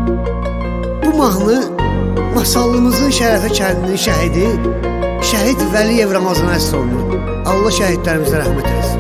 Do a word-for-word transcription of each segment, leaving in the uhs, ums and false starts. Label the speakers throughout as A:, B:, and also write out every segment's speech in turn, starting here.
A: Bu mahnı Masalımızın Şərəfə kəndinin şəhidi Şəhid Vəliyev Ramazana əsr olunur. Allah şəhidlərimizə rəhmət eləsin.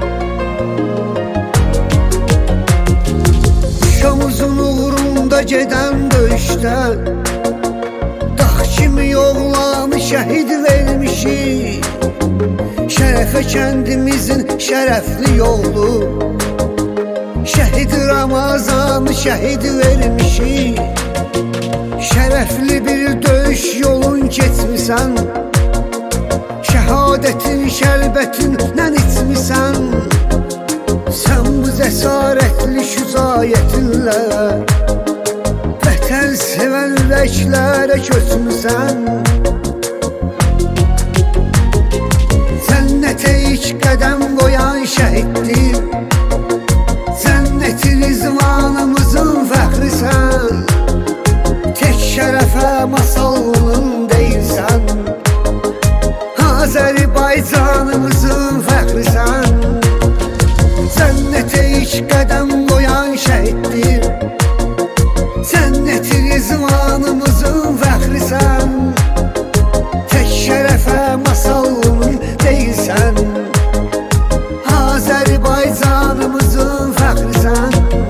A: Şamımızın uğrunda gedən döyüşdə dağ kimi oğlanı şəhid vermişik. Şərəfə kəndimizin şərəfli yolu Şəhid Ramazanı şəhid vermişik. Şərəfli bir döyüş yolun keçmisən, şəhadətin şərbətindən içmisən. Sən bu cəsarətli şücaətinlə vətən sevən ürəklərə köçmüsən. Cənnətə ilk qədəm qoyan şəhiddir, cənnəti rizvanımızın fəxrisən. Tək şərəfə masalının deyilsən, Azərbaycanımızın fəxrisən. Cənnətə ilk qədəm qoyan şəhiddir, cənnəti rizvanımızın fəxrisən. Tək şərəfə masalının deyilsən, Azərbaycanımızın fəxrisən.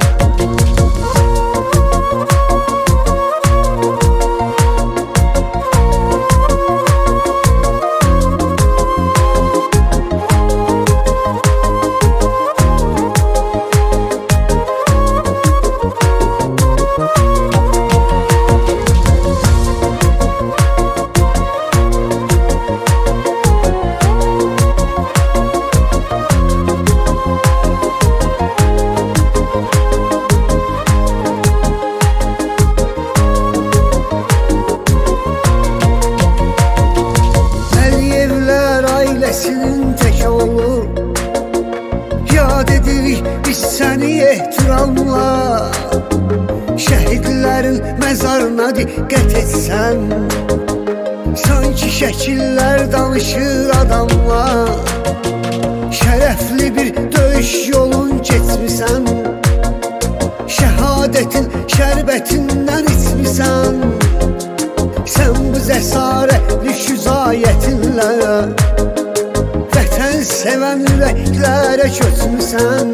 A: Ailəsinin tək oğlu yad edirik biz səni ehtiramla. Şəhidlərin məzarına diqqət etsən, sanki şəkillər danışır adamla. Şərəfli bir döyüş yolun keçmisən, şəhadətin şərbətindən içmisən. Sən bu cəsarətli şücaətinlə vətən sevən ürəklərə köçmüsən.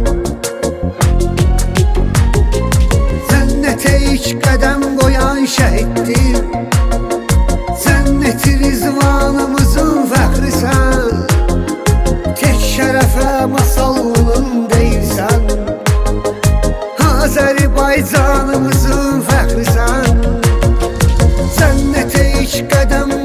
A: Cənnətə ilk qədəm qoyan şəhiddir, cənnəti rizvanımızın fəxrisən. Tək şərəfə masalının deyilsən, Azərbaycanımızın fəxrisən. Cənnətə ilk qədəm